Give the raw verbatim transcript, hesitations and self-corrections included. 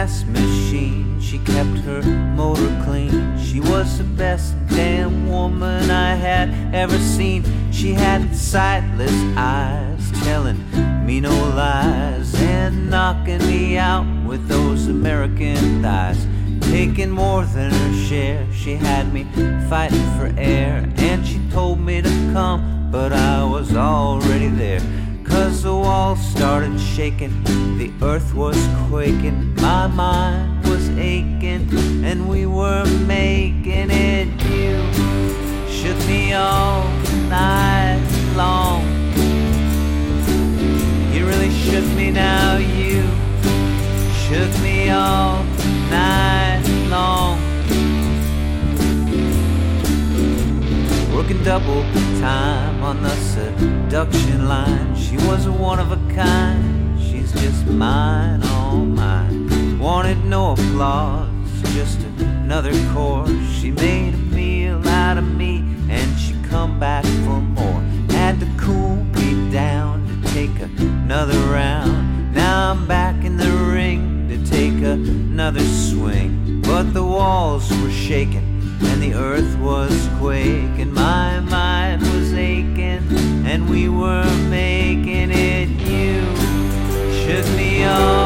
fast machine. She kept her motor clean. She was the best damn woman I had ever seen. She had sightless eyes, telling me no lies, and knocking me out with those American thighs. Taking more than her share, she had me fighting for air. And she told me to come, but I was already there. Cause the walls started shaking, the earth was quaking, my mind was aching, and we were making it. You shook me all night long. You really shook me now. You shook me all night long. Working double time on the seduction line. She was a one of a kind. She's just mine, all mine. Wanted no applause, just another chorus. She made a meal out of me, and she come back for more. Had to cool me down to take another round. Now I'm back in the ring to take another swing. But the walls were shaking and the earth was quaking. My mind was aching and we were making it. You shook me off